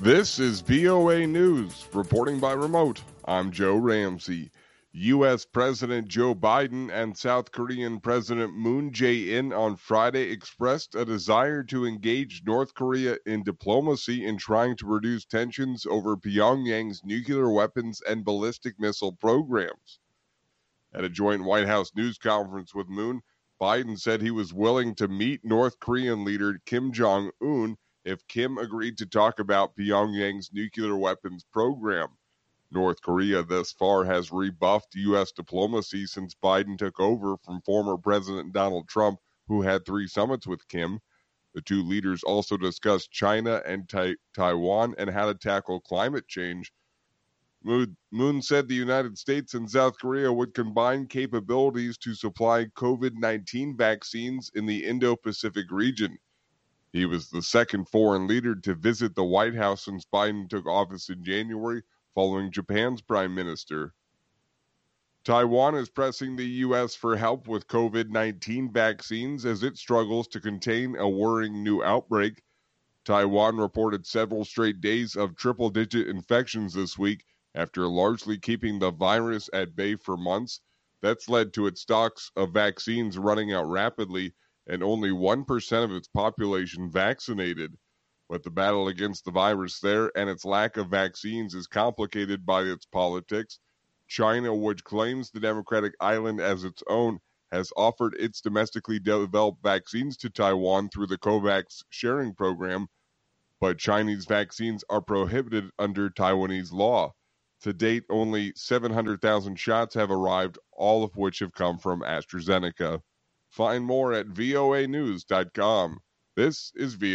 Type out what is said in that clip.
This is VOA News, reporting by remote. I'm Joe Ramsey. U.S. President Joe Biden and South Korean President Moon Jae-in on Friday expressed a desire to engage North Korea in diplomacy in trying to reduce tensions over Pyongyang's nuclear weapons and ballistic missile programs. At a joint White House news conference with Moon, Biden said he was willing to meet North Korean leader Kim Jong-un if Kim agreed to talk about Pyongyang's nuclear weapons program. North Korea thus far has rebuffed U.S. diplomacy since Biden took over from former President Donald Trump, who had 3 summits with Kim. The two leaders also discussed China and Taiwan and how to tackle climate change. Moon said the United States and South Korea would combine capabilities to supply COVID-19 vaccines in the Indo-Pacific region. He was the second foreign leader to visit the White House since Biden took office in January, following Japan's prime minister. Taiwan is pressing the U.S. for help with COVID-19 vaccines as it struggles to contain a worrying new outbreak. Taiwan reported several straight days of triple-digit infections this week after largely keeping the virus at bay for months. That's led to its stocks of vaccines running out rapidly, and only 1% of its population vaccinated. But the battle against the virus there and its lack of vaccines is complicated by its politics. China, which claims the democratic island as its own, has offered its domestically developed vaccines to Taiwan through the COVAX sharing program, but Chinese vaccines are prohibited under Taiwanese law. To date, only 700,000 shots have arrived, all of which have come from AstraZeneca. Find more at voanews.com. This is VOA.